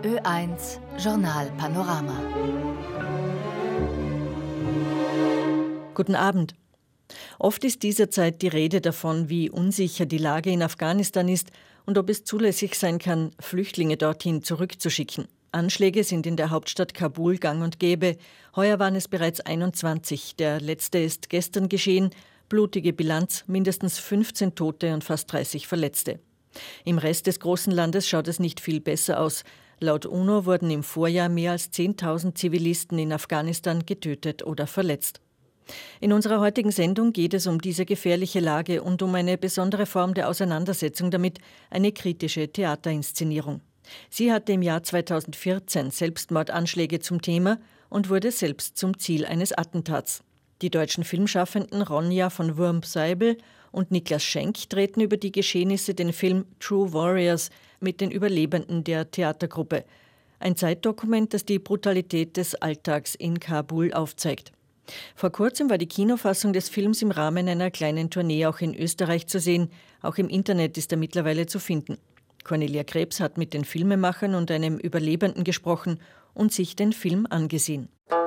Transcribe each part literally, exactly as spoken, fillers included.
Ö eins Journal Panorama. Guten Abend. Oft ist dieser Zeit die Rede davon, wie unsicher die Lage in Afghanistan ist und ob es zulässig sein kann, Flüchtlinge dorthin zurückzuschicken. Anschläge sind in der Hauptstadt Kabul gang und gäbe. Heuer waren es bereits einundzwanzig. Der letzte ist gestern geschehen. Blutige Bilanz, mindestens fünfzehn Tote und fast dreißig Verletzte. Im Rest des großen Landes schaut es nicht viel besser aus. Laut UNO wurden im Vorjahr mehr als zehntausend Zivilisten in Afghanistan getötet oder verletzt. In unserer heutigen Sendung geht es um diese gefährliche Lage und um eine besondere Form der Auseinandersetzung damit, eine kritische Theaterinszenierung. Sie hatte im Jahr zweitausendvierzehn Selbstmordanschläge zum Thema und wurde selbst zum Ziel eines Attentats. Die deutschen Filmschaffenden Ronja von Wurm-Seibel und Niklas Schenk drehten über die Geschehnisse den Film True Warriors mit den Überlebenden der Theatergruppe. Ein Zeitdokument, das die Brutalität des Alltags in Kabul aufzeigt. Vor kurzem war die Kinofassung des Films im Rahmen einer kleinen Tournee auch in Österreich zu sehen. Auch im Internet ist er mittlerweile zu finden. Cornelia Krebs hat mit den Filmemachern und einem Überlebenden gesprochen und sich den Film angesehen.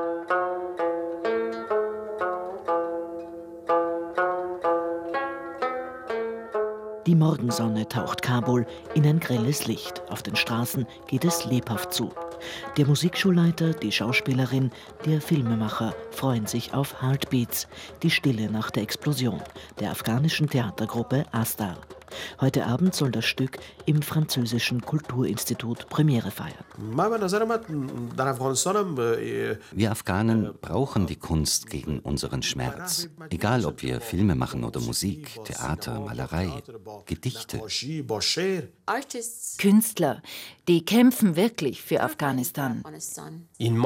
Die Morgensonne taucht Kabul in ein grelles Licht. Auf den Straßen geht es lebhaft zu. Der Musikschulleiter, die Schauspielerin, der Filmemacher freuen sich auf Heartbeats, die Stille nach der Explosion der afghanischen Theatergruppe Astar. Heute Abend soll das Stück im französischen Kulturinstitut Premiere feiern. Wir Afghanen brauchen die Kunst gegen unseren Schmerz. Egal, ob wir Filme machen oder Musik, Theater, Malerei, Gedichte. Künstler, die kämpfen wirklich für Afghanistan. In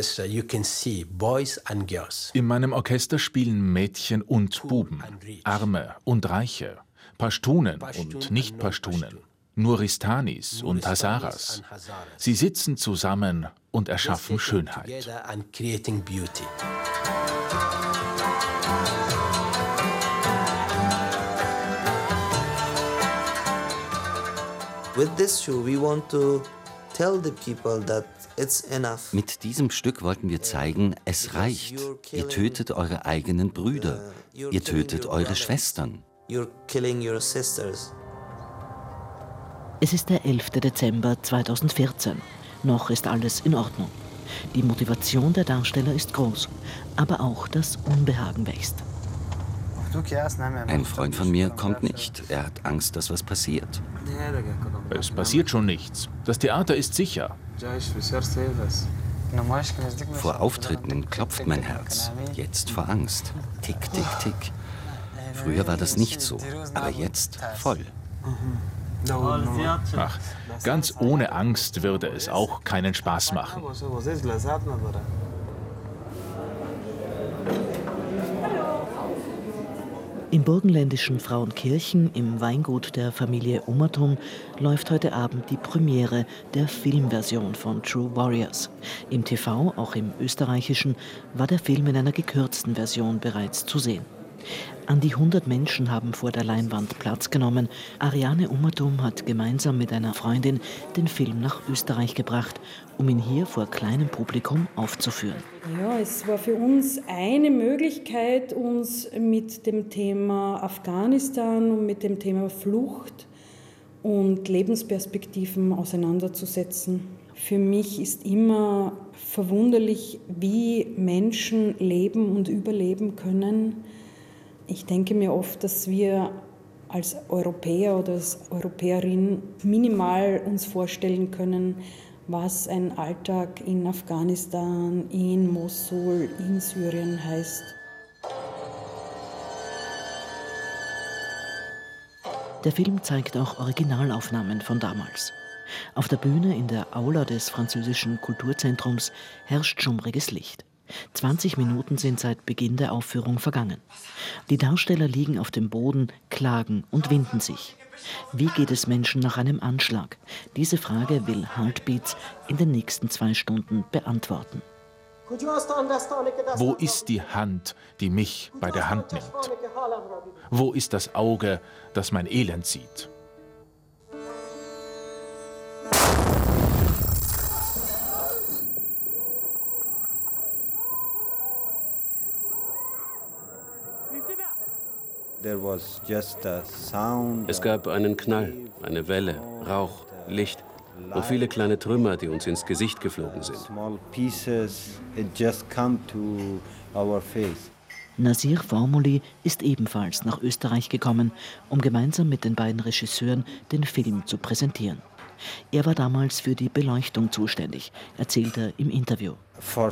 meinem Orchester spielen Mädchen und Buben, Arme und Reiche, Pashtunen und Nicht-Pashtunen, Nuristanis und Hazaras. Sie sitzen zusammen und erschaffen Schönheit. Mit diesem Stück wollten wir zeigen, es reicht. Ihr tötet eure eigenen Brüder. Ihr tötet eure Schwestern. You're killing your sisters. Es ist der elfte Dezember zweitausendvierzehn. Noch ist alles in Ordnung. Die Motivation der Darsteller ist groß, aber auch das Unbehagen wächst. Ein Freund von mir kommt nicht. Er hat Angst, dass was passiert. Es passiert schon nichts. Das Theater ist sicher. Vor Auftritten klopft mein Herz. Jetzt vor Angst. Tick, tick, tick. Früher war das nicht so, aber jetzt voll. Ach, ganz ohne Angst würde es auch keinen Spaß machen. Im burgenländischen Frauenkirchen im Weingut der Familie Ummertum läuft heute Abend die Premiere der Filmversion von True Warriors. Im T V, auch im österreichischen, war der Film in einer gekürzten Version bereits zu sehen. An die hundert Menschen haben vor der Leinwand Platz genommen. Ariane Ummertum hat gemeinsam mit einer Freundin den Film nach Österreich gebracht, um ihn hier vor kleinem Publikum aufzuführen. Ja, es war für uns eine Möglichkeit, uns mit dem Thema Afghanistan und mit dem Thema Flucht und Lebensperspektiven auseinanderzusetzen. Für mich ist immer verwunderlich, wie Menschen leben und überleben können. Ich denke mir oft, dass wir als Europäer oder als Europäerin minimal uns vorstellen können, was ein Alltag in Afghanistan, in Mosul, in Syrien heißt. Der Film zeigt auch Originalaufnahmen von damals. Auf der Bühne in der Aula des französischen Kulturzentrums herrscht schummriges Licht. zwanzig Minuten sind seit Beginn der Aufführung vergangen. Die Darsteller liegen auf dem Boden, klagen und winden sich. Wie geht es Menschen nach einem Anschlag? Diese Frage will Heartbeats in den nächsten zwei Stunden beantworten. Wo ist die Hand, die mich bei der Hand nimmt? Wo ist das Auge, das mein Elend sieht? Es gab einen Knall, eine Welle, Rauch, Licht und viele kleine Trümmer, die uns ins Gesicht geflogen sind. Nasir Formuli ist ebenfalls nach Österreich gekommen, um gemeinsam mit den beiden Regisseuren den Film zu präsentieren. Er war damals für die Beleuchtung zuständig, erzählt er im Interview. Für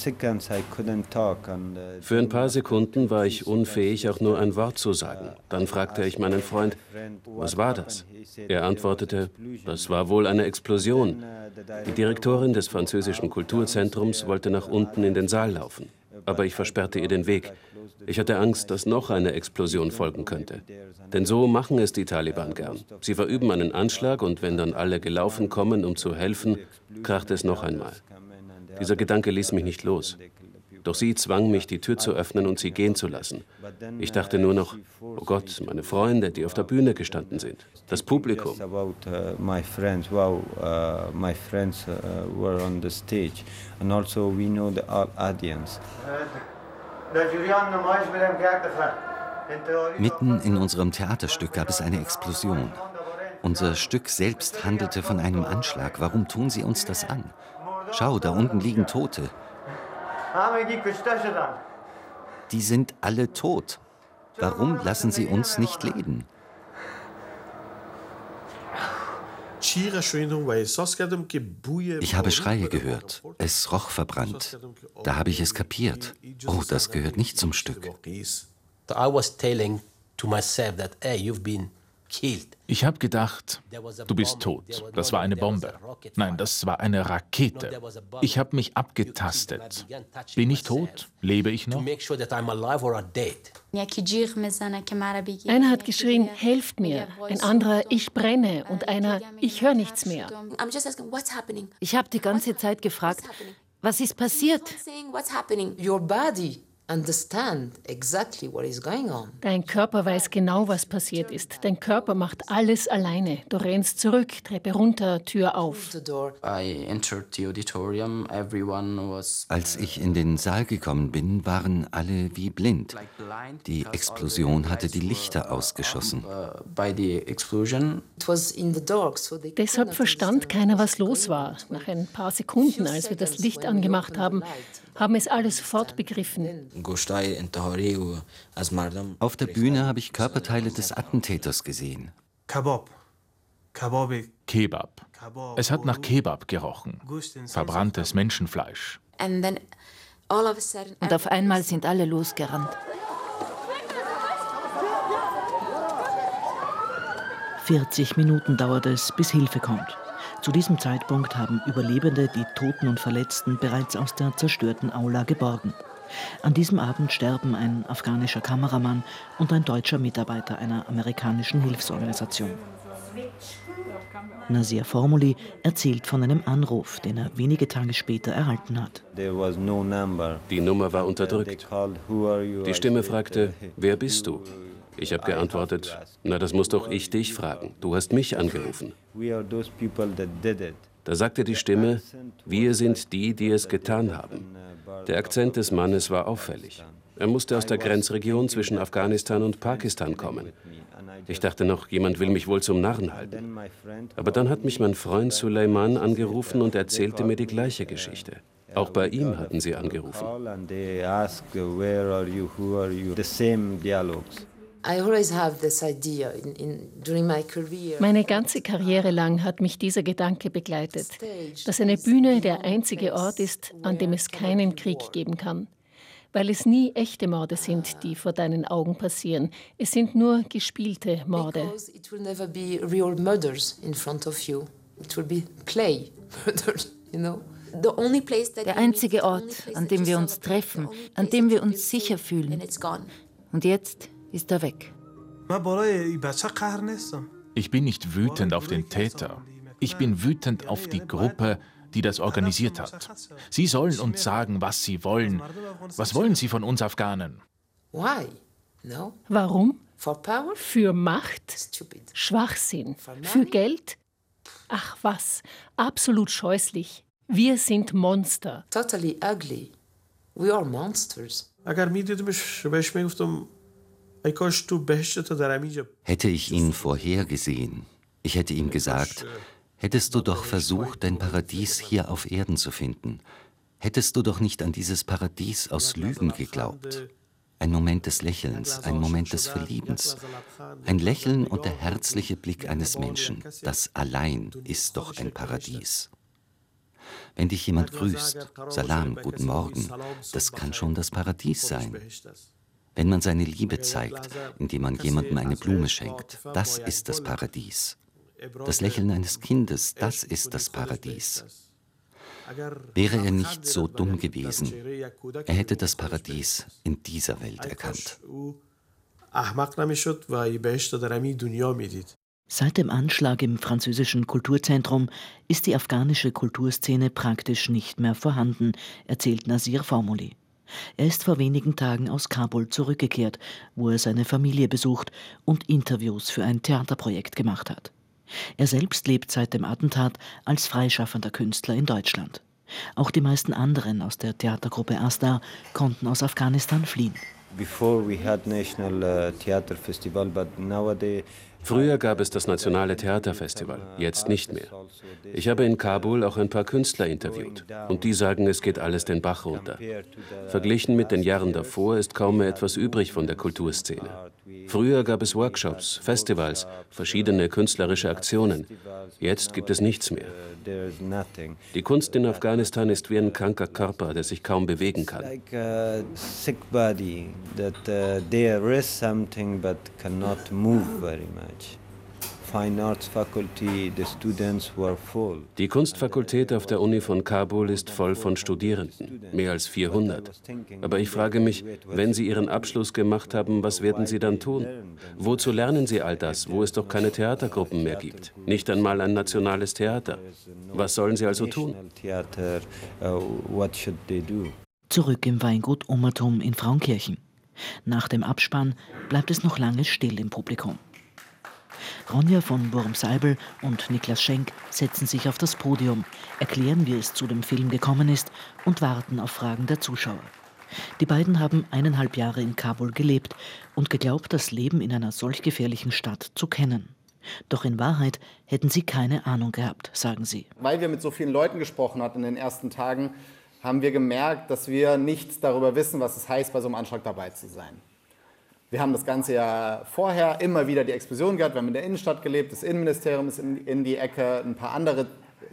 ein paar Sekunden war ich unfähig, auch nur ein Wort zu sagen. Dann fragte ich meinen Freund, was war das? Er antwortete, das war wohl eine Explosion. Die Direktorin des französischen Kulturzentrums wollte nach unten in den Saal laufen, aber ich versperrte ihr den Weg. Ich hatte Angst, dass noch eine Explosion folgen könnte. Denn so machen es die Taliban gern. Sie verüben einen Anschlag und wenn dann alle gelaufen kommen, um zu helfen, kracht es noch einmal. Dieser Gedanke ließ mich nicht los. Doch sie zwang mich, die Tür zu öffnen und sie gehen zu lassen. Ich dachte nur noch, oh Gott, meine Freunde, die auf der Bühne gestanden sind. Das Publikum. Mitten in unserem Theaterstück gab es eine Explosion. Unser Stück selbst handelte von einem Anschlag. Warum tun Sie uns das an? Schau, da unten liegen Tote. Die sind alle tot. Warum lassen Sie uns nicht leben? Ich habe Schreie gehört. Es roch verbrannt. Da habe ich es kapiert. Oh, das gehört nicht zum Stück. Ich habe gedacht, du bist tot. Das war eine Bombe. Nein, das war eine Rakete. Ich habe mich abgetastet. Bin ich tot? Lebe ich noch? Einer hat geschrien, helft mir. Ein anderer, ich brenne. Und einer, ich höre nichts mehr. Ich habe die ganze Zeit gefragt, was ist passiert? Dein Körper weiß genau, was passiert ist. Dein Körper macht alles alleine. Du rennst zurück, Treppe runter, Tür auf. Als ich in den Saal gekommen bin, waren alle wie blind. Die Explosion hatte die Lichter ausgeschossen. Deshalb verstand keiner, was los war. Nach ein paar Sekunden, als wir das Licht angemacht haben, haben es alle sofort begriffen. Auf der Bühne habe ich Körperteile des Attentäters gesehen. Kebab. Es hat nach Kebab gerochen. Verbranntes Menschenfleisch. Und auf einmal sind alle losgerannt. vierzig Minuten dauert es, bis Hilfe kommt. Zu diesem Zeitpunkt haben Überlebende die Toten und Verletzten bereits aus der zerstörten Aula geborgen. An diesem Abend sterben ein afghanischer Kameramann und ein deutscher Mitarbeiter einer amerikanischen Hilfsorganisation. Nasir Formuli erzählt von einem Anruf, den er wenige Tage später erhalten hat. Die Nummer war unterdrückt. Die Stimme fragte, wer bist du? Ich habe geantwortet, na, das muss doch ich dich fragen. Du hast mich angerufen. Da sagte die Stimme, wir sind die, die es getan haben. Der Akzent des Mannes war auffällig. Er musste aus der Grenzregion zwischen Afghanistan und Pakistan kommen. Ich dachte noch, jemand will mich wohl zum Narren halten. Aber dann hat mich mein Freund Suleiman angerufen und erzählte mir die gleiche Geschichte. Auch bei ihm hatten sie angerufen. Meine ganze Karriere lang hat mich dieser Gedanke begleitet, dass eine Bühne der einzige Ort ist, an dem es keinen Krieg geben kann. Weil es nie echte Morde sind, die vor deinen Augen passieren. Es sind nur gespielte Morde. Der einzige Ort, an dem wir uns treffen, an dem wir uns sicher fühlen. Und jetzt ist er weg. Ich bin nicht wütend auf den Täter. Ich bin wütend auf die Gruppe, die das organisiert hat. Sie sollen uns sagen, was sie wollen. Was wollen sie von uns Afghanen? Warum? Für Macht? Schwachsinn? Für Geld? Ach was, absolut scheußlich. Wir sind Monster. Totally ugly. We are monsters. Hätte ich ihn vorhergesehen, ich hätte ihm gesagt, hättest du doch versucht, dein Paradies hier auf Erden zu finden. Hättest du doch nicht an dieses Paradies aus Lügen geglaubt. Ein Moment des Lächelns, ein Moment des Verliebens. Ein Lächeln und der herzliche Blick eines Menschen, das allein ist doch ein Paradies. Wenn dich jemand grüßt, Salam, guten Morgen, das kann schon das Paradies sein. Wenn man seine Liebe zeigt, indem man jemandem eine Blume schenkt, das ist das Paradies. Das Lächeln eines Kindes, das ist das Paradies. Wäre er nicht so dumm gewesen, er hätte das Paradies in dieser Welt erkannt. Seit dem Anschlag im französischen Kulturzentrum ist die afghanische Kulturszene praktisch nicht mehr vorhanden, erzählt Nasir Formuli. Er ist vor wenigen Tagen aus Kabul zurückgekehrt, wo er seine Familie besucht und Interviews für ein Theaterprojekt gemacht hat. Er selbst lebt seit dem Attentat als freischaffender Künstler in Deutschland. Auch die meisten anderen aus der Theatergruppe Astar konnten aus Afghanistan fliehen. Before we had national uh, theater festival, but nowadays Früher gab es das Nationale Theaterfestival, jetzt nicht mehr. Ich habe in Kabul auch ein paar Künstler interviewt und die sagen, es geht alles den Bach runter. Verglichen mit den Jahren davor ist kaum mehr etwas übrig von der Kulturszene. Früher gab es Workshops, Festivals, verschiedene künstlerische Aktionen. Jetzt gibt es nichts mehr. Die Kunst in Afghanistan ist wie ein kranker Körper, der sich kaum bewegen kann. Die Kunstfakultät auf der Uni von Kabul ist voll von Studierenden, mehr als vierhundert. Aber ich frage mich, wenn Sie Ihren Abschluss gemacht haben, was werden Sie dann tun? Wozu lernen Sie all das, wo es doch keine Theatergruppen mehr gibt? Nicht einmal ein nationales Theater. Was sollen Sie also tun? Zurück im Weingut Umertum in Frauenkirchen. Nach dem Abspann bleibt es noch lange still im Publikum. Ronja von Wurmseibel und Niklas Schenk setzen sich auf das Podium, erklären, wie es zu dem Film gekommen ist und warten auf Fragen der Zuschauer. Die beiden haben eineinhalb Jahre in Kabul gelebt und geglaubt, das Leben in einer solch gefährlichen Stadt zu kennen. Doch in Wahrheit hätten sie keine Ahnung gehabt, sagen sie. Weil wir mit so vielen Leuten gesprochen hatten in den ersten Tagen, haben wir gemerkt, dass wir nichts darüber wissen, was es heißt, bei so einem Anschlag dabei zu sein. Wir haben das ganze Jahr vorher immer wieder die Explosion gehabt. Wir haben in der Innenstadt gelebt, das Innenministerium ist in, in die Ecke, ein paar andere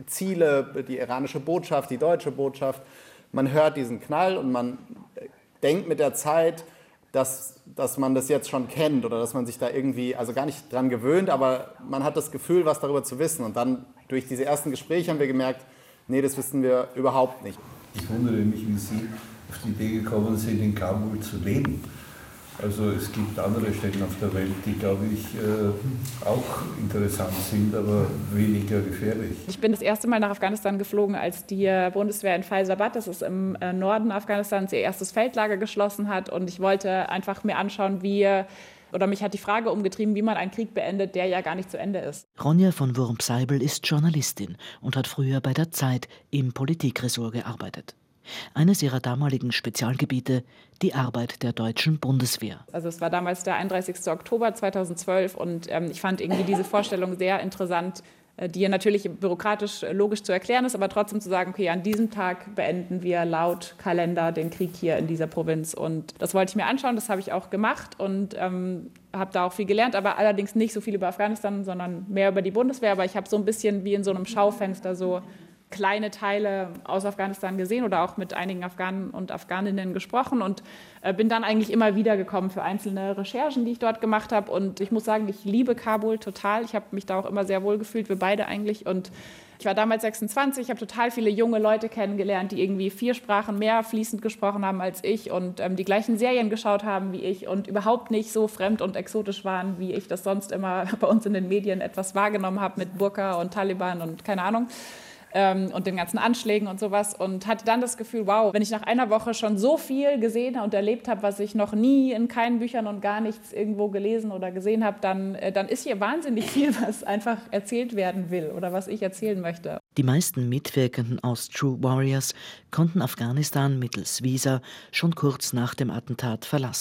Ziele, die iranische Botschaft, die deutsche Botschaft. Man hört diesen Knall und man denkt mit der Zeit, dass, dass man das jetzt schon kennt oder dass man sich da irgendwie, also gar nicht dran gewöhnt, aber man hat das Gefühl, was darüber zu wissen. Und dann durch diese ersten Gespräche haben wir gemerkt, nee, das wissen wir überhaupt nicht. Ich wundere mich, wie Sie auf die Idee gekommen sind, in Kabul zu leben. Also es gibt andere Städte auf der Welt, die, glaube ich, äh, auch interessant sind, aber weniger gefährlich. Ich bin das erste Mal nach Afghanistan geflogen, als die Bundeswehr in Faizabad, das ist im Norden Afghanistans, ihr erstes Feldlager geschlossen hat. Und ich wollte einfach mir anschauen, wie, oder mich hat die Frage umgetrieben, wie man einen Krieg beendet, der ja gar nicht zu Ende ist. Ronja von Wurmseibel ist Journalistin und hat früher bei der Zeit im Politikressort gearbeitet. Eines ihrer damaligen Spezialgebiete, die Arbeit der deutschen Bundeswehr. Also es war damals der einunddreißigster Oktober zweitausendzwölf und ähm, ich fand irgendwie diese Vorstellung sehr interessant, äh, die ja natürlich bürokratisch äh, logisch zu erklären ist, aber trotzdem zu sagen, okay, an diesem Tag beenden wir laut Kalender den Krieg hier in dieser Provinz. Und das wollte ich mir anschauen, das habe ich auch gemacht und ähm, habe da auch viel gelernt, aber allerdings nicht so viel über Afghanistan, sondern mehr über die Bundeswehr. Aber ich habe so ein bisschen wie in so einem Schaufenster so kleine Teile aus Afghanistan gesehen oder auch mit einigen Afghanen und Afghaninnen gesprochen und äh, bin dann eigentlich immer wieder gekommen für einzelne Recherchen, die ich dort gemacht habe. Und ich muss sagen, ich liebe Kabul total. Ich habe mich da auch immer sehr wohl gefühlt, wir beide eigentlich. Und ich war damals sechsundzwanzig, ich habe total viele junge Leute kennengelernt, die irgendwie vier Sprachen mehr fließend gesprochen haben als ich und ähm, die gleichen Serien geschaut haben wie ich und überhaupt nicht so fremd und exotisch waren, wie ich das sonst immer bei uns in den Medien etwas wahrgenommen habe mit Burka und Taliban und keine Ahnung. Und den ganzen Anschlägen und sowas und hatte dann das Gefühl, wow, wenn ich nach einer Woche schon so viel gesehen und erlebt habe, was ich noch nie in keinen Büchern und gar nichts irgendwo gelesen oder gesehen habe, dann, dann ist hier wahnsinnig viel, was einfach erzählt werden will oder was ich erzählen möchte. Die meisten Mitwirkenden aus True Warriors konnten Afghanistan mittels Visa schon kurz nach dem Attentat verlassen.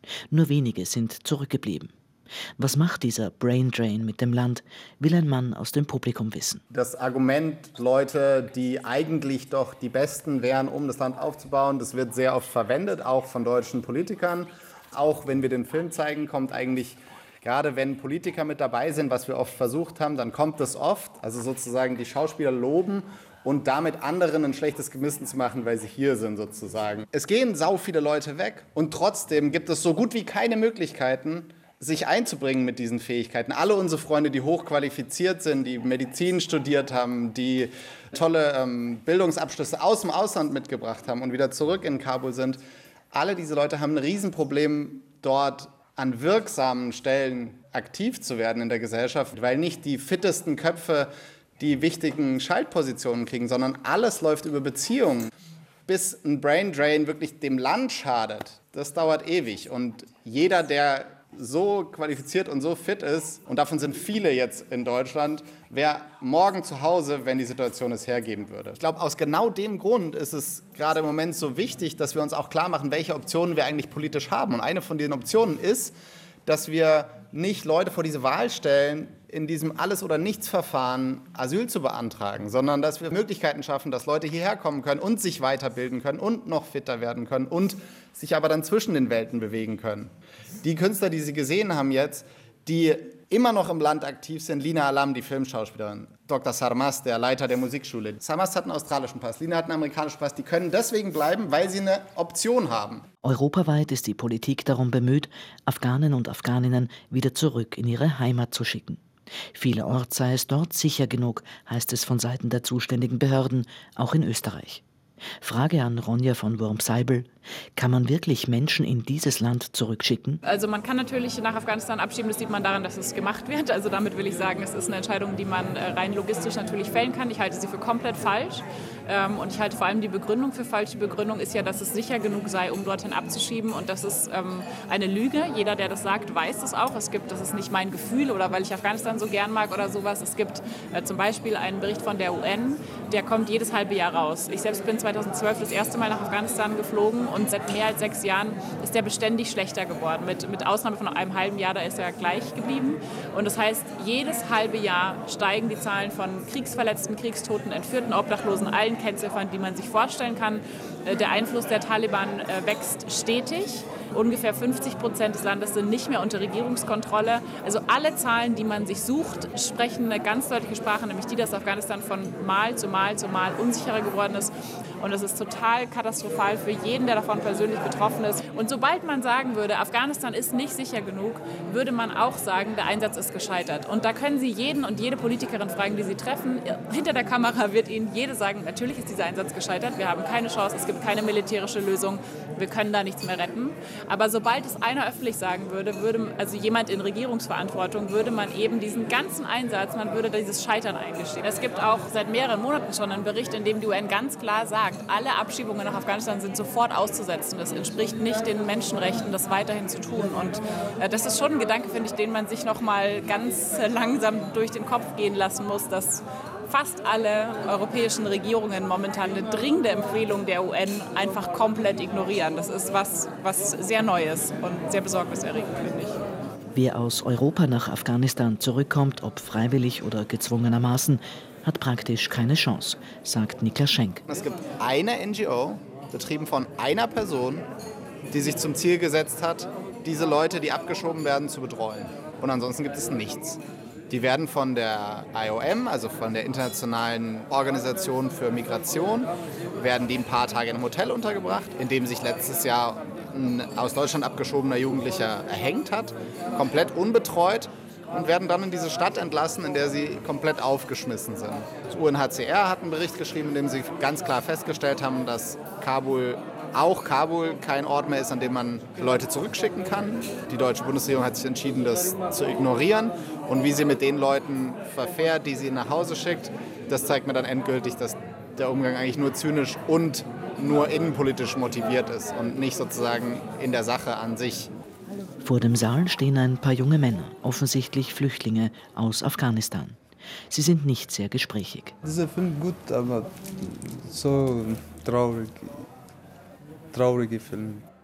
Nur wenige sind zurückgeblieben. Was macht dieser Braindrain mit dem Land, will ein Mann aus dem Publikum wissen. Das Argument, Leute, die eigentlich doch die Besten wären, um das Land aufzubauen, das wird sehr oft verwendet, auch von deutschen Politikern. Auch wenn wir den Film zeigen, kommt eigentlich, gerade wenn Politiker mit dabei sind, was wir oft versucht haben, dann kommt das oft. Also sozusagen die Schauspieler loben und damit anderen ein schlechtes Gewissen zu machen, weil sie hier sind sozusagen. Es gehen sau viele Leute weg und trotzdem gibt es so gut wie keine Möglichkeiten, sich einzubringen mit diesen Fähigkeiten. Alle unsere Freunde, die hochqualifiziert sind, die Medizin studiert haben, die tolle ähm, Bildungsabschlüsse aus dem Ausland mitgebracht haben und wieder zurück in Kabul sind, alle diese Leute haben ein Riesenproblem, dort an wirksamen Stellen aktiv zu werden in der Gesellschaft, weil nicht die fittesten Köpfe die wichtigen Schaltpositionen kriegen, sondern alles läuft über Beziehungen. Bis ein Braindrain wirklich dem Land schadet, das dauert ewig. Und jeder, der so qualifiziert und so fit ist, und davon sind viele jetzt in Deutschland, wäre morgen zu Hause, wenn die Situation es hergeben würde. Ich glaube, aus genau dem Grund ist es gerade im Moment so wichtig, dass wir uns auch klar machen, welche Optionen wir eigentlich politisch haben. Und eine von den Optionen ist, dass wir nicht Leute vor diese Wahl stellen, in diesem Alles-oder-Nichts-Verfahren Asyl zu beantragen, sondern dass wir Möglichkeiten schaffen, dass Leute hierher kommen können und sich weiterbilden können und noch fitter werden können und sich aber dann zwischen den Welten bewegen können. Die Künstler, die Sie gesehen haben jetzt, die immer noch im Land aktiv sind, Lina Alam, die Filmschauspielerin, Doktor Sarmas, der Leiter der Musikschule. Sarmas hat einen australischen Pass, Lina hat einen amerikanischen Pass. Die können deswegen bleiben, weil sie eine Option haben. Europaweit ist die Politik darum bemüht, Afghanen und Afghaninnen wieder zurück in ihre Heimat zu schicken. Vielerorts sei es dort sicher genug, heißt es von Seiten der zuständigen Behörden, auch in Österreich. Frage an Ronja von Wurmseibel: Kann man wirklich Menschen in dieses Land zurückschicken? Also man kann natürlich nach Afghanistan abschieben, das sieht man daran, dass es gemacht wird. Also damit will ich sagen, es ist eine Entscheidung, die man rein logistisch natürlich fällen kann. Ich halte sie für komplett falsch. Und ich halte vor allem die Begründung für falsch. Die Begründung ist ja, dass es sicher genug sei, um dorthin abzuschieben. Und das ist eine Lüge. Jeder, der das sagt, weiß das auch. Es gibt, das ist nicht mein Gefühl oder weil ich Afghanistan so gern mag oder sowas. Es gibt zum Beispiel einen Bericht von der U N, der kommt jedes halbe Jahr raus. Ich selbst bin zweitausendzwölf das erste Mal nach Afghanistan geflogen und seit mehr als sechs Jahren ist der beständig schlechter geworden. Mit, mit Ausnahme von einem halben Jahr, da ist er gleich geblieben. Und das heißt, jedes halbe Jahr steigen die Zahlen von Kriegsverletzten, Kriegstoten, Entführten, Obdachlosen, allen Kennziffern, die man sich vorstellen kann. Der Einfluss der Taliban wächst stetig. Ungefähr fünfzig Prozent des Landes sind nicht mehr unter Regierungskontrolle. Also alle Zahlen, die man sich sucht, sprechen eine ganz deutliche Sprache, nämlich die, dass Afghanistan von Mal zu Mal zu Mal unsicherer geworden ist. Und das ist total katastrophal für jeden, der davon persönlich betroffen ist. Und sobald man sagen würde, Afghanistan ist nicht sicher genug, würde man auch sagen, der Einsatz ist gescheitert. Und da können Sie jeden und jede Politikerin fragen, die Sie treffen. Hinter der Kamera wird Ihnen jede sagen, natürlich ist dieser Einsatz gescheitert. Wir haben keine Chance, es gibt keine militärische Lösung. Wir können da nichts mehr retten. Aber sobald es einer öffentlich sagen würde, würde also jemand in Regierungsverantwortung, würde man eben diesen ganzen Einsatz, man würde dieses Scheitern eingestehen. Es gibt auch seit mehreren Monaten schon einen Bericht, in dem die U N ganz klar sagt, alle Abschiebungen nach Afghanistan sind sofort auszusetzen. Das entspricht nicht den Menschenrechten, das weiterhin zu tun. Und äh, das ist schon ein Gedanke, finde ich, den man sich noch mal ganz langsam durch den Kopf gehen lassen muss, dass fast alle europäischen Regierungen momentan eine dringende Empfehlung der U N einfach komplett ignorieren. Das ist was, was sehr Neues und sehr besorgniserregend, finde ich. Wer aus Europa nach Afghanistan zurückkommt, ob freiwillig oder gezwungenermaßen, hat praktisch keine Chance, sagt Niklas Schenk. Es gibt eine N G O, betrieben von einer Person, die sich zum Ziel gesetzt hat, diese Leute, die abgeschoben werden, zu betreuen. Und ansonsten gibt es nichts. Die werden von der I O M, also von der Internationalen Organisation für Migration, werden die ein paar Tage in einem Hotel untergebracht, in dem sich letztes Jahr ein aus Deutschland abgeschobener Jugendlicher erhängt hat, komplett unbetreut, und werden dann in diese Stadt entlassen, in der sie komplett aufgeschmissen sind. Das U N H C R hat einen Bericht geschrieben, in dem sie ganz klar festgestellt haben, dass Kabul, auch Kabul, kein Ort mehr ist, an dem man Leute zurückschicken kann. Die deutsche Bundesregierung hat sich entschieden, das zu ignorieren. Und wie sie mit den Leuten verfährt, die sie nach Hause schickt, das zeigt mir dann endgültig, dass der Umgang eigentlich nur zynisch und nur innenpolitisch motiviert ist und nicht sozusagen in der Sache an sich. Vor dem Saal stehen ein paar junge Männer, offensichtlich Flüchtlinge aus Afghanistan. Sie sind nicht sehr gesprächig. Dieser Film gut, aber so traurig, traurige Film.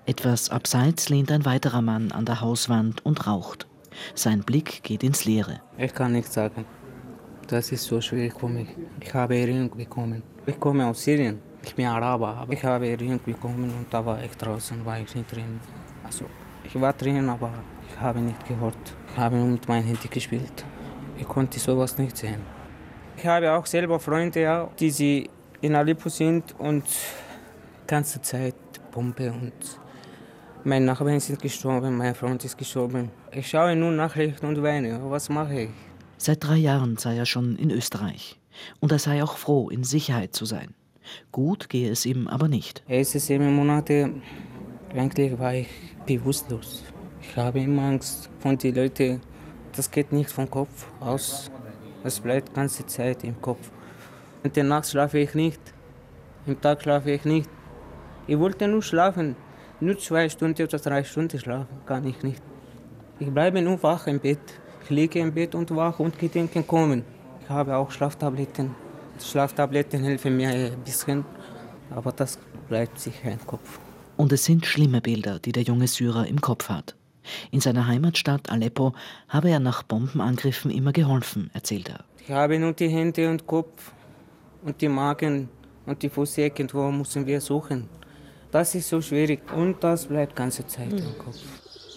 Etwas abseits lehnt ein weiterer Mann an der Hauswand und raucht. Sein Blick geht ins Leere. Ich kann nichts sagen. Das ist so schwierig für mich. Ich habe Erinnerung bekommen. Ich komme aus Syrien. Ich bin Araber, aber ich habe Erinnerung bekommen und da war ich draußen, war ich nicht drin. Also, ich war drin, aber ich habe nicht gehört. Ich habe nur mit meinem Handy gespielt. Ich konnte sowas nicht sehen. Ich habe auch selber Freunde, ja, die sie in Aleppo sind und die ganze Zeit Bombe und meine Nachbarn sind gestorben, mein Freund ist gestorben. Ich schaue nur Nachrichten und weine. Was mache ich? Seit drei Jahren sei er schon in Österreich. Und er sei auch froh, in Sicherheit zu sein. Gut gehe es ihm aber nicht. Erste sieben Monate, eigentlich war ich bewusstlos. Ich habe immer Angst von den Leuten. Das geht nicht vom Kopf aus. Es bleibt die ganze Zeit im Kopf. In der Nacht schlafe ich nicht. Im Tag schlafe ich nicht. Ich wollte nur schlafen. Nur zwei Stunden oder drei Stunden schlafen kann ich nicht. Ich bleibe nur wach im Bett. Ich liege im Bett und wach und Gedanken kommen. Ich habe auch Schlaftabletten. Schlaftabletten helfen mir ein bisschen, aber das bleibt sicher im Kopf. Und es sind schlimme Bilder, die der junge Syrer im Kopf hat. In seiner Heimatstadt Aleppo habe er nach Bombenangriffen immer geholfen, erzählt er. Ich habe nur die Hände und Kopf und die Magen und die Fußecken, wo müssen wir suchen. Das ist so schwierig und das bleibt die ganze Zeit mhm. im Kopf.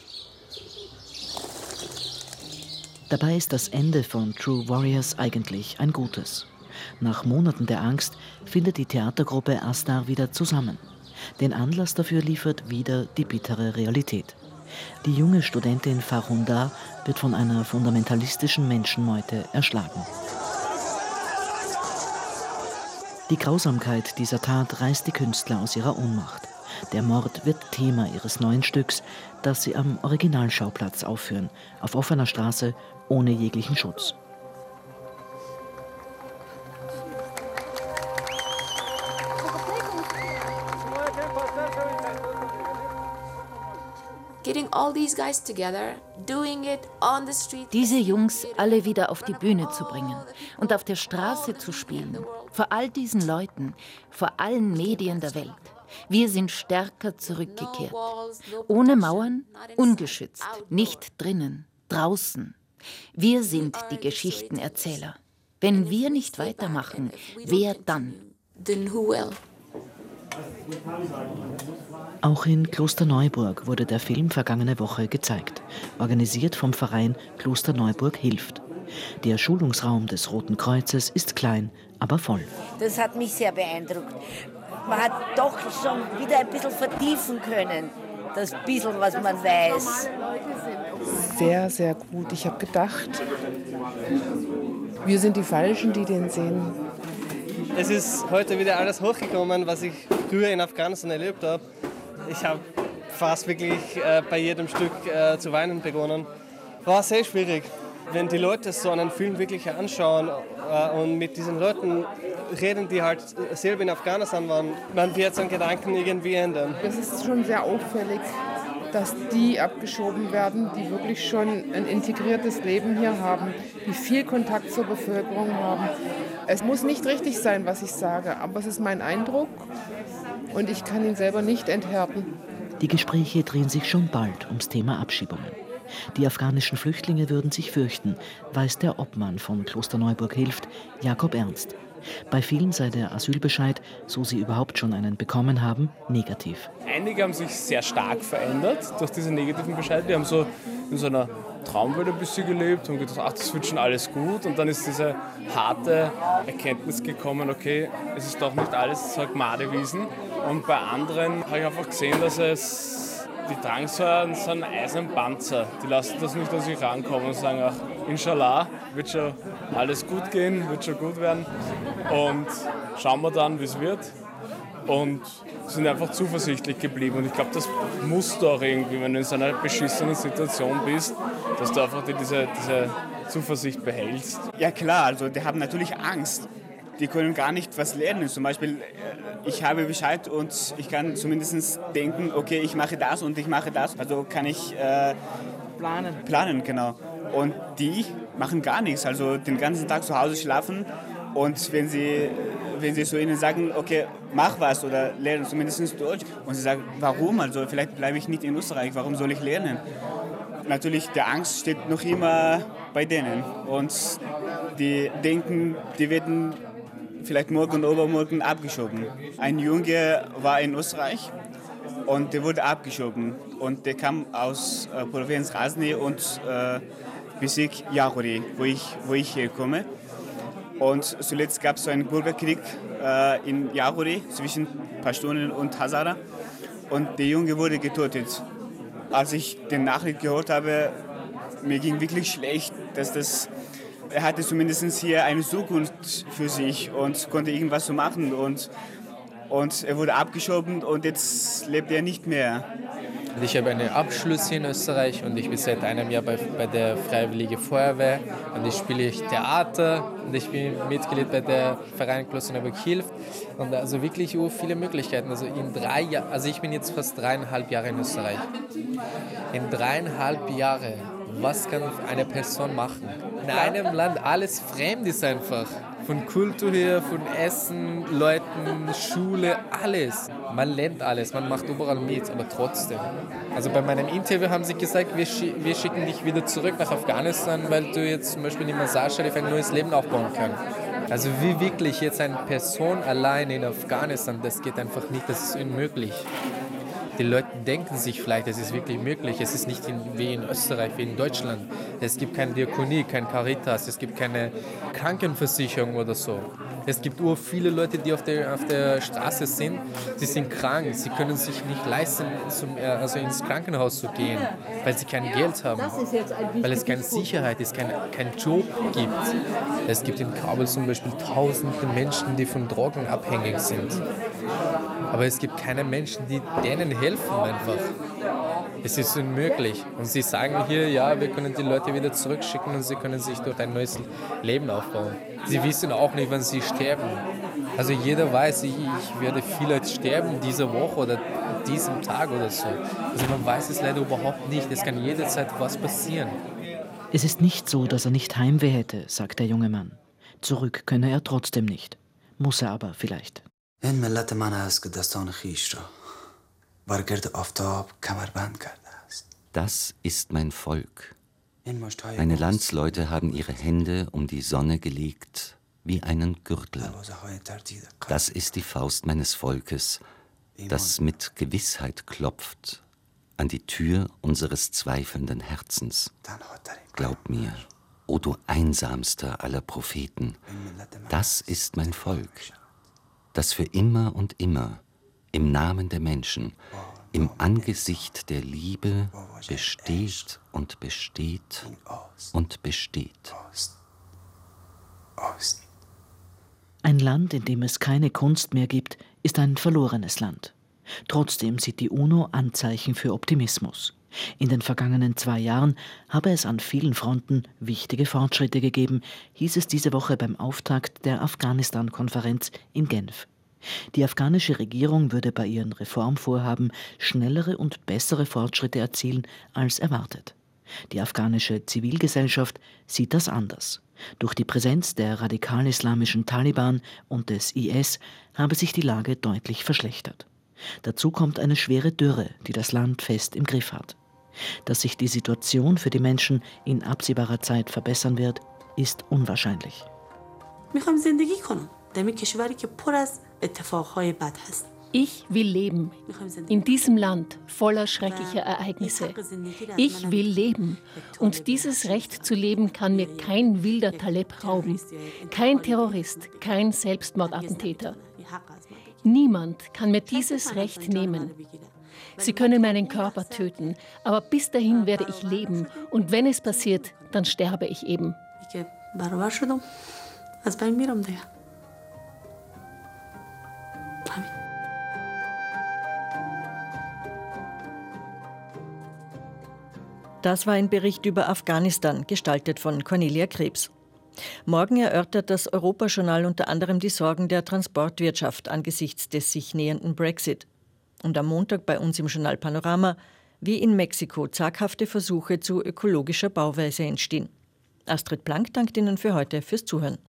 Dabei ist das Ende von True Warriors eigentlich ein gutes. Nach Monaten der Angst findet die Theatergruppe Astar wieder zusammen. Den Anlass dafür liefert wieder die bittere Realität. Die junge Studentin Farhunda wird von einer fundamentalistischen Menschenmeute erschlagen. Die Grausamkeit dieser Tat reißt die Künstler aus ihrer Ohnmacht. Der Mord wird Thema ihres neuen Stücks, das sie am Originalschauplatz aufführen, auf offener Straße, ohne jeglichen Schutz. Diese Jungs alle wieder auf die Bühne zu bringen und auf der Straße zu spielen, vor all diesen Leuten, vor allen Medien der Welt. Wir sind stärker zurückgekehrt. Ohne Mauern, ungeschützt, nicht drinnen, draußen. Wir sind die Geschichtenerzähler. Wenn wir nicht weitermachen, wer dann? Auch in Klosterneuburg wurde der Film vergangene Woche gezeigt, organisiert vom Verein Klosterneuburg hilft. Der Schulungsraum des Roten Kreuzes ist klein, aber voll. Das hat mich sehr beeindruckt. Man hat doch schon wieder ein bisschen vertiefen können, das bisschen, was man weiß. Sehr, sehr gut. Ich habe gedacht, wir sind die Falschen, die den sehen. Es ist heute wieder alles hochgekommen, was ich früher in Afghanistan erlebt habe. Ich habe fast wirklich äh, bei jedem Stück äh, zu weinen begonnen. War sehr schwierig, wenn die Leute so einen Film wirklich anschauen äh, und mit diesen Leuten reden, die halt selber in Afghanistan waren. Man wird seinen Gedanken irgendwie ändern. Das ist schon sehr auffällig, dass die abgeschoben werden, die wirklich schon ein integriertes Leben hier haben, die viel Kontakt zur Bevölkerung haben. Es muss nicht richtig sein, was ich sage, aber es ist mein Eindruck und ich kann ihn selber nicht enthärten. Die Gespräche drehen sich schon bald ums Thema Abschiebungen. Die afghanischen Flüchtlinge würden sich fürchten, weiß der Obmann von Klosterneuburg hilft, Jakob Ernst. Bei vielen sei der Asylbescheid, so sie überhaupt schon einen bekommen haben, negativ. Einige haben sich sehr stark verändert durch diesen negativen Bescheid. Die haben so in so einer Traumwelt ein bisschen gelebt und gedacht, ach, das wird schon alles gut. Und dann ist diese harte Erkenntnis gekommen, okay, es ist doch nicht alles so Gmadewiesen. Und bei anderen habe ich einfach gesehen, dass es, die tragen so einen, so einen eisernen Panzer. Die lassen das nicht an sich rankommen und sagen, ach, Inshallah, wird schon alles gut gehen, wird schon gut werden. Und schauen wir dann, wie es wird. Und sind einfach zuversichtlich geblieben. Und ich glaube, das musst du auch irgendwie, wenn du in so einer beschissenen Situation bist, dass du einfach diese, diese Zuversicht behältst. Ja klar, also die haben natürlich Angst. Die können gar nicht was lernen. Zum Beispiel, ich habe Bescheid und ich kann zumindest denken, okay, ich mache das und ich mache das. Also kann ich äh, planen. Planen, genau. Und die machen gar nichts. Also den ganzen Tag zu Hause schlafen und wenn sie wenn sie zu ihnen sagen, okay, mach was oder lerne zumindest Deutsch. Und sie sagen, warum? Also vielleicht bleibe ich nicht in Österreich, warum soll ich lernen? Natürlich, die Angst steht noch immer bei denen. Und die denken, die werden vielleicht morgen oder übermorgen abgeschoben. Ein Junge war in Österreich und der wurde abgeschoben. Und der kam aus äh, Provinz Rasni und äh, Bezirk Jahore, wo ich, wo ich herkomme. Und zuletzt gab es so einen Bürgerkrieg äh, in Jahore zwischen Pashtunen und Hazara. Und der Junge wurde getötet. Als ich die Nachricht gehört habe, mir ging wirklich schlecht, dass das, er hatte zumindest hier eine Zukunft für sich und konnte irgendwas so machen. Und, und er wurde abgeschoben und jetzt lebt er nicht mehr. Ich habe einen Abschluss hier in Österreich und ich bin seit einem Jahr bei, bei der Freiwilligen Feuerwehr und ich spiele Theater und ich bin Mitglied bei der Verein Klosterneuburg hilft und also wirklich oh, viele Möglichkeiten. Also in drei Jahren, also ich bin jetzt fast dreieinhalb Jahre in Österreich. In dreieinhalb Jahren, was kann eine Person machen? In einem Land alles fremd ist einfach. Von Kultur her, von Essen, Leuten, Schule, alles. Man lernt alles, man macht überall mit, aber trotzdem. Also bei meinem Interview haben sie gesagt, wir, schi- wir schicken dich wieder zurück nach Afghanistan, weil du jetzt zum Beispiel in Masar-Sharif ein neues Leben aufbauen kannst. Also wie wirklich jetzt eine Person allein in Afghanistan, das geht einfach nicht, das ist unmöglich. Die Leute denken sich vielleicht, es ist wirklich möglich. Es ist nicht in, wie in Österreich, wie in Deutschland. Es gibt keine Diakonie, kein Caritas, es gibt keine Krankenversicherung oder so. Es gibt ur viele Leute, die auf der, auf der Straße sind. Sie sind krank, sie können sich nicht leisten, zum, also ins Krankenhaus zu gehen, weil sie kein Geld haben, weil es keine Sicherheit ist, kein, kein Job gibt. Es gibt in Kabul zum Beispiel tausende Menschen, die von Drogen abhängig sind. Aber es gibt keine Menschen, die denen helfen einfach. Es ist unmöglich. Und sie sagen hier, ja, wir können die Leute wieder zurückschicken und sie können sich dort ein neues Leben aufbauen. Sie wissen auch nicht, wann sie sterben. Also jeder weiß, ich, ich werde vielleicht sterben diese Woche oder diesem Tag oder so. Also man weiß es leider überhaupt nicht. Es kann jederzeit was passieren. Es ist nicht so, dass er nicht Heimweh hätte, sagt der junge Mann. Zurück könne er trotzdem nicht. Muss er aber vielleicht. این ملت من است که دستان خیش را بر گرد آفتاب کمربند کرده است. Das ist mein Volk. Meine Landsleute haben ihre Hände um die Sonne gelegt wie einen Gürtel. Das ist die Faust meines Volkes, das mit Gewissheit klopft an die Tür unseres zweifelnden Herzens. Glaub mir, o du einsamster aller Propheten, das ist mein Volk, das für immer und immer im Namen der Menschen, im Angesicht der Liebe besteht und besteht und besteht. Ein Land, in dem es keine Kunst mehr gibt, ist ein verlorenes Land. Trotzdem sieht die UNO Anzeichen für Optimismus. In den vergangenen zwei Jahren habe es an vielen Fronten wichtige Fortschritte gegeben, hieß es diese Woche beim Auftakt der Afghanistan-Konferenz in Genf. Die afghanische Regierung würde bei ihren Reformvorhaben schnellere und bessere Fortschritte erzielen als erwartet. Die afghanische Zivilgesellschaft sieht das anders. Durch die Präsenz der radikal-islamischen Taliban und des I S habe sich die Lage deutlich verschlechtert. Dazu kommt eine schwere Dürre, die das Land fest im Griff hat. Dass sich die Situation für die Menschen in absehbarer Zeit verbessern wird, ist unwahrscheinlich. Ich will leben in diesem Land voller schrecklicher Ereignisse. Ich will leben und dieses Recht zu leben kann mir kein wilder Taleb rauben, kein Terrorist, kein Selbstmordattentäter. Niemand kann mir dieses Recht nehmen. Sie können meinen Körper töten, aber bis dahin werde ich leben und wenn es passiert, dann sterbe ich eben. Das war ein Bericht über Afghanistan, gestaltet von Cornelia Krebs. Morgen erörtert das Europajournal unter anderem die Sorgen der Transportwirtschaft angesichts des sich nähernden Brexit. Und am Montag bei uns im Journal Panorama, wie in Mexiko zaghafte Versuche zu ökologischer Bauweise entstehen. Astrid Blank dankt Ihnen für heute fürs Zuhören.